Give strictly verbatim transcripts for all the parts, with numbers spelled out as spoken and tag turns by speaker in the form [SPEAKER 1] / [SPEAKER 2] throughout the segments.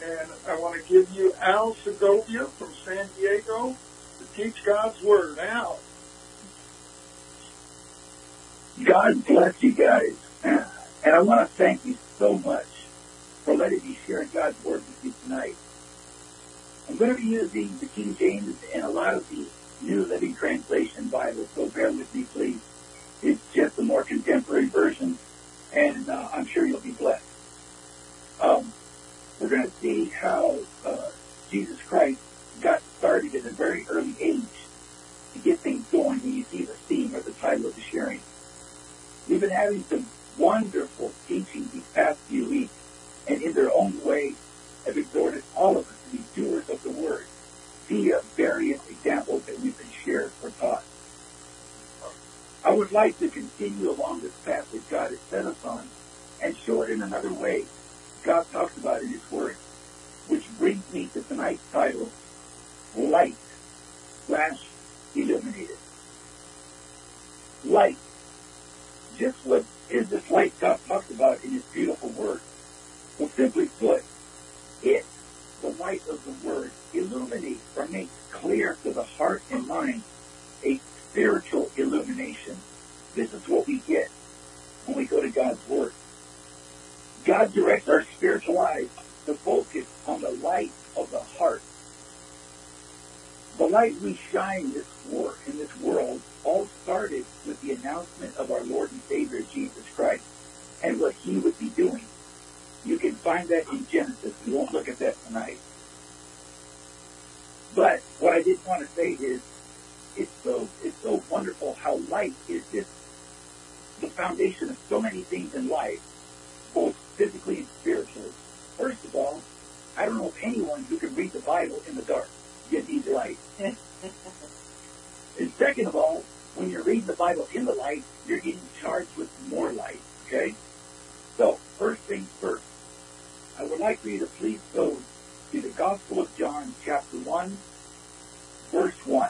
[SPEAKER 1] And I want to give you Al Segovia from San Diego to teach God's Word. Al.
[SPEAKER 2] God bless you guys. And I want to thank you so much for letting me share God's Word with you tonight. I'm going to be using the King James and a lot of the New Living Translation Bible, so bear with me, please. It's just a more contemporary version, and uh, I'm sure you'll be blessed. Um, we're going to see how uh, Jesus Christ got started at a very early age to get things going when you see the theme or the title of the sharing. We've been having some wonderful teaching these past few weeks, and in their own way have exhorted all of us to be doers of the Word via various examples that we've been shared or taught. I would like to continue along this path that God has set us on and show it in another way God talks about in His Word, which brings me to tonight's title, Light slash Illuminated. Light. Just what is this light God talks about in His beautiful Word? Well, simply put, it, the light of the Word, illuminates or makes clear to the heart and mind a spiritual illumination. This is what we get when we go to God's Word. God directs our spiritual eyes to focus on the light of the heart. The light we shine in this, war, in this world all started with the announcement of our Lord and Savior Jesus Christ and what He would be doing. You can find that in Genesis. We won't look at that tonight. But what I did want to say is, it's so it's so wonderful how light is just the foundation of so many things in life, both physically and spiritually. First of all, I don't know of anyone who can read the Bible in the dark, yet needs light. And second of all, when you're reading the Bible in the light, you're getting charged with more light, okay? So, first things first, I would like for you to please go to the Gospel of John, chapter one, verse one.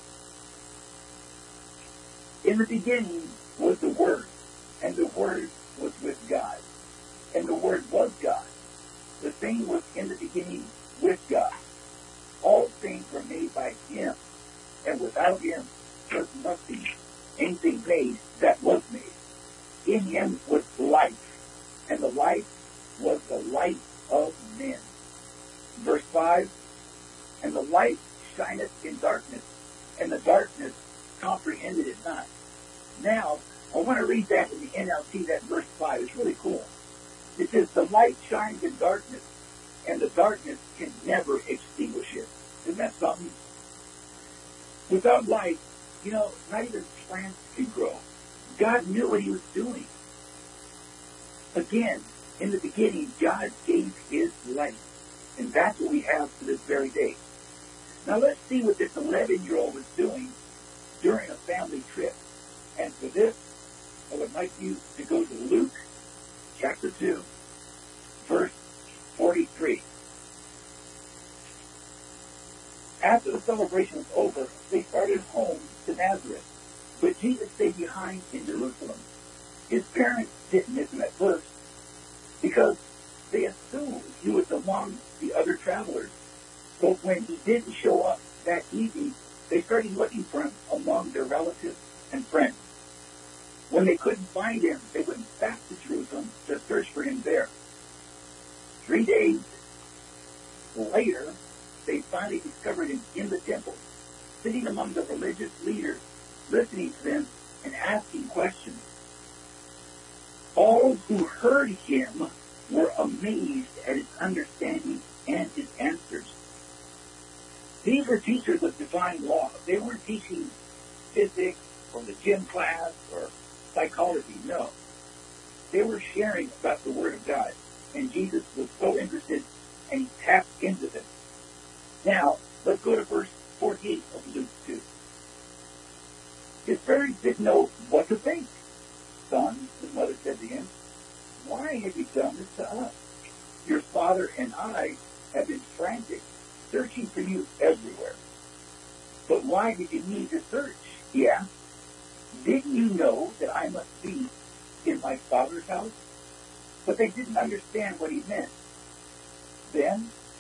[SPEAKER 2] In the beginning was the Word, and the Word was with God, and the Word was God. The thing was in the beginning with God. All things were made by Him, and without Him was nothing, anything made that was made. In Him was life, and the life was the light of men. Verse five, and the light shineth in darkness, and the darkness comprehended it not. Now, I want to read that in the N L T, that verse five. It's really cool. It says, the light shines in darkness, and the darkness can never extinguish it. Isn't that something? Without light, you know, not even plants can grow. God knew what He was doing. Again, in the beginning, God gave His light. And that's what we have to this very day. Now let's see what this eleven-year-old was doing during a family trip. And for this, I would like you to go to Luke chapter two, verse forty-three. After the celebration was over, they started home to Nazareth, but Jesus stayed behind in Jerusalem. His parents didn't miss him at first because they assumed he was among the other travelers. But when he didn't show up that evening, they started looking for him among their relatives and friends. When they couldn't find him, they went back to Jerusalem to search for him there. Three days later, they finally discovered him in the temple, sitting among the religious leaders, listening to them and asking questions. All who heard him were amazed at his understanding and his answers. These were teachers of divine law. They weren't teaching physics or the gym class or psychology, no. They were sharing about the Word of God, and Jesus was so interested, and he tapped into them. Now, let's go to verse forty-eight of Luke two. His parents didn't know what to think. Son, his mother said to him, why have you done this to us? Your father and I have been frantic, searching for you everywhere. But why did you need to search? He asked. Didn't you know that I must be in my Father's house? But they didn't understand what he meant. Then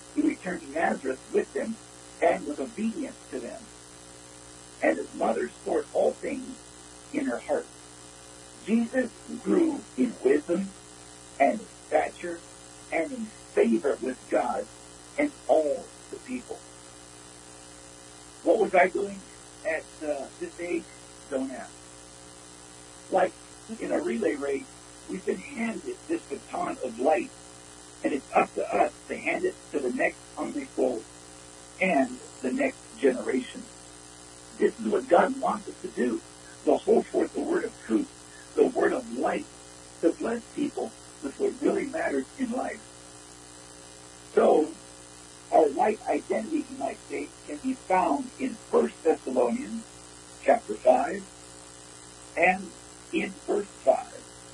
[SPEAKER 2] returned to Nazareth with them and was obedient to them. And his mother stored all things in her heart. Jesus grew in wisdom and in stature and in favor with God and all the people. What was I doing at uh, this age? Don't ask. Like in a relay race, we've been handed this baton of light, and it's up to us to hand it to the next hungry soul and the next generation. This is what God wants us to do, to hold forth the word of truth, the word of light, to bless people with what really matters in life. So, our right identity, you might say, can be found in First Thessalonians chapter five and in verse five.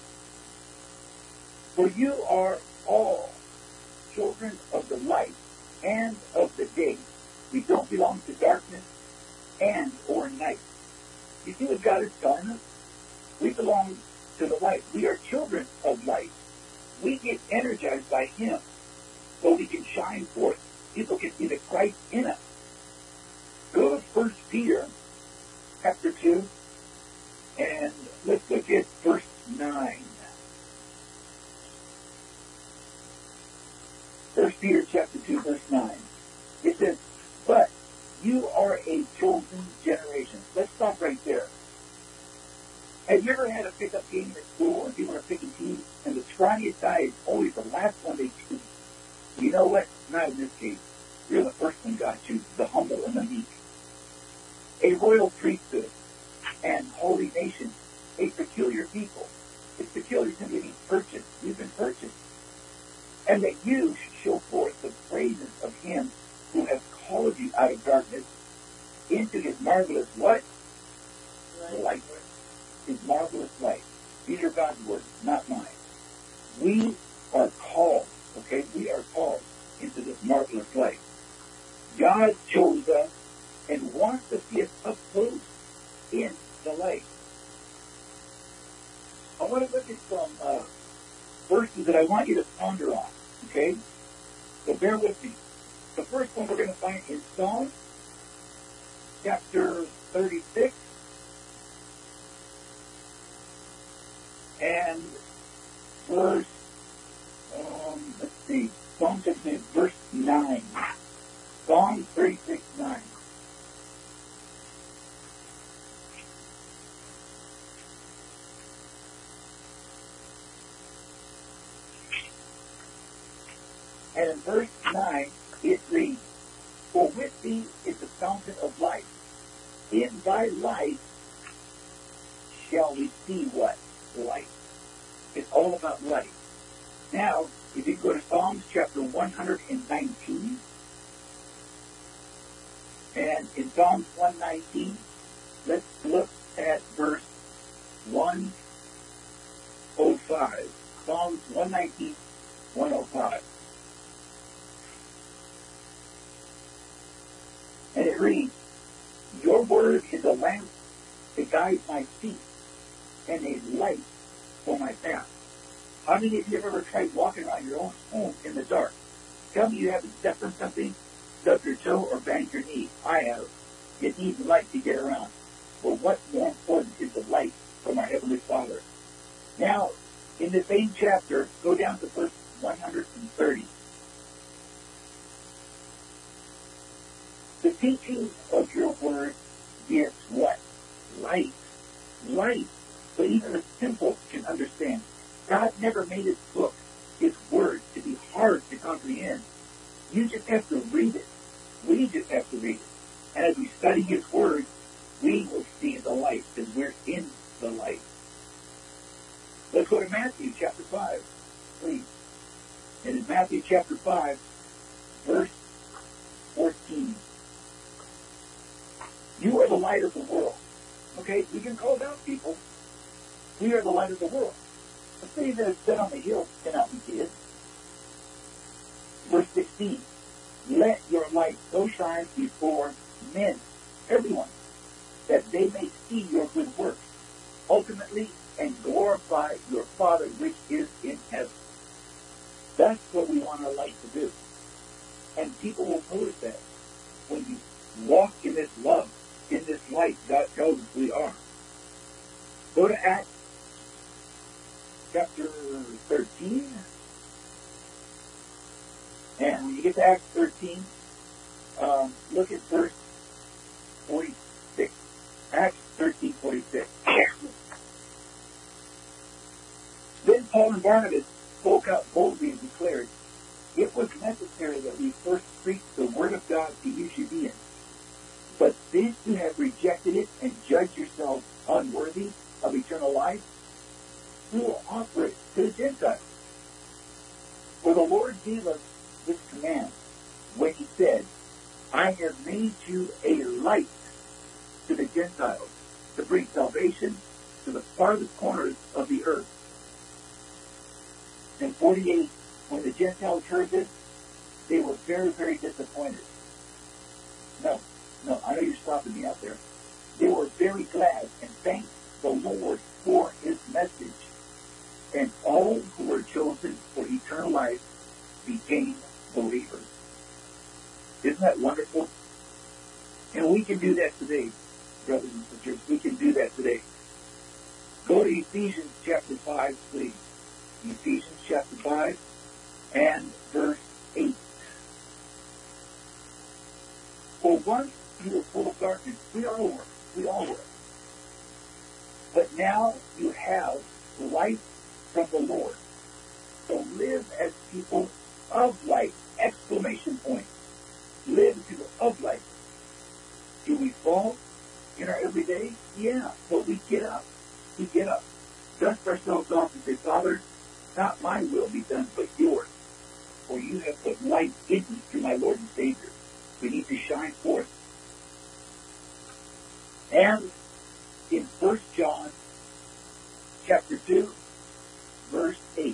[SPEAKER 2] For you are all children of the light and of the day. We don't belong to darkness and or night. You see what God is telling us? We belong to the light. We are children of light. We get energized by Him so we can shine forth. People can see the Christ in us. Go to First Peter chapter two, and let's look at verse nine. First Peter chapter two, verse nine. It says, but you are a chosen generation. Let's stop right there. Have you ever had a pickup game at school and people are picking teams, and the scrawniest guy is always the last one they choose? You know what? Not in this case. You're the first one God chooses, the humble and the meek. A royal priesthood and holy nation, a peculiar people. It's peculiar to being purchased. You've been purchased. And that you should show forth the praises of Him who has called you out of darkness into His marvelous what? Light. Light. His marvelous light. These are God's words, not mine. We are called, okay? We are called into this marvelous light. God chose us and wants to see us up close in the light. I want to look at some uh, verses that I want you to ponder on, okay? So bear with me. The first one we're going to find in Psalm chapter thirty-six and verse, um, let's see, Psalm thirty-six, verse nine. Psalm thirty-six, nine. And in verse nine, it reads, for with thee is the fountain of life. In thy light shall we see what? Light. It's all about light. Now, if you go to Psalms chapter one hundred nineteen, and in Psalms one nineteen, let's look at verse one oh five. Psalms one nineteen, one oh five. And it reads, your word is a lamp to guide my feet and a light for my path. How many of you have ever tried walking around your own home in the dark? Tell me you haven't stepped on something, stubbed your toe, or banged your knee. I have. It needs light to get around. But what's more important is the light from our Heavenly Father. Now, in the same chapter, go down to verse one hundred thirty. The teaching of your word is what? Light. Light. So even the simple can understand. God never made His book, His word, to be hard to comprehend. You just have to read it. We just have to read it. And as we study His word, we will see the light, because we're in the light. Let's go to Matthew chapter five, please. And in Matthew chapter five, verse fourteen. You are the light of the world. Okay, we can call out people. We are the light of the world. The city that is set on the hill cannot be hid. Verse sixteen. Let your light so shine before men, everyone, that they may see your good works, ultimately, and glorify your Father which is in heaven. That's what we want our light to do. And people And when you get to Acts thirteen, um, look at verse forty-six. Acts thirteen, forty-six. Then Paul and Barnabas spoke out boldly and declared, it was necessary that we first preach the word of God to you Judeans. But since you have rejected it and judged yourselves unworthy of eternal life, we will offer it to the Gentiles. For the Lord gave us this command when he said, I have made you a light to the Gentiles to bring salvation to the farthest corners of the earth. In forty-eight, when the Gentiles heard this, they were very, very disappointed. No, no, I know you're stopping me out there. They were very glad and thanked the Lord for his message. And all who were chosen for eternal life became believers. Isn't that wonderful? And we can do that today, brothers and sisters. We can do that today. Go to Ephesians chapter five, please. Ephesians chapter five and verse eight. For once you were full of darkness. We all were. We all were. But now you have light from the Lord. So live as people of light. Exclamation point. Live as people of light. Do we fall in our everyday? Yeah, but we get up. We get up. Dust ourselves off and say, Father, not my will be done, but yours. For you have put light in me through my Lord and Savior. We need to shine forth. And in First John chapter two, verse eight.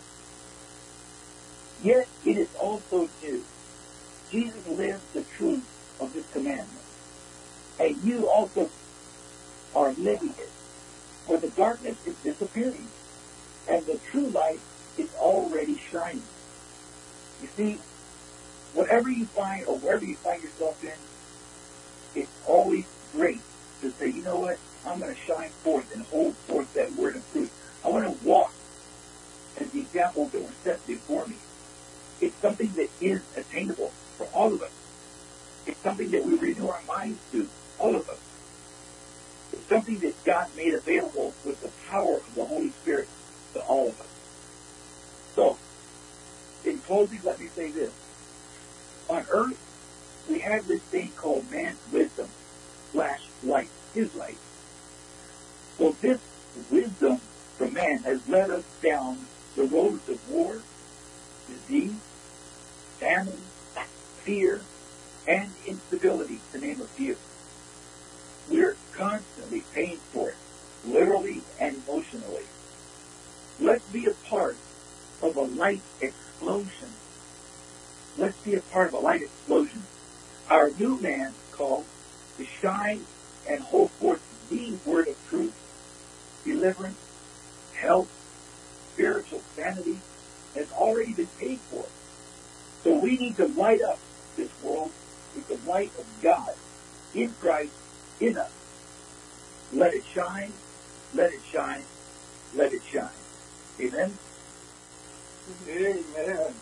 [SPEAKER 2] Yet it is also due. Jesus lives the truth of his commandment. And you also are living it. For the darkness is disappearing. And the true light is already shining. You see, whatever you find or wherever you find yourself in, it's always great to say, you know what, I'm going to shine forth and hold forth that word of truth. I want to walk as the examples that were set before me. It's something that is attainable for all of us. It's something that we renew our minds to, all of us. It's something that God made available with the power of the Holy Spirit to all of us. So, in closing, let me say this. On earth, we have this thing called man's wisdom, slash light, his light. Well, this wisdom from man has led us down the roads of war, disease, famine, fear, and instability, to name a few. We're constantly paying for it, literally and emotionally. Let's be a part of a light explosion. Let's be a part of a light explosion. Our new man called to shine and hold forth the word of truth, deliverance, health, spiritual sanity has already been paid for. So we need to light up this world with the light of God in Christ in us. Let it shine, let it shine, let it shine. Amen?
[SPEAKER 1] Amen.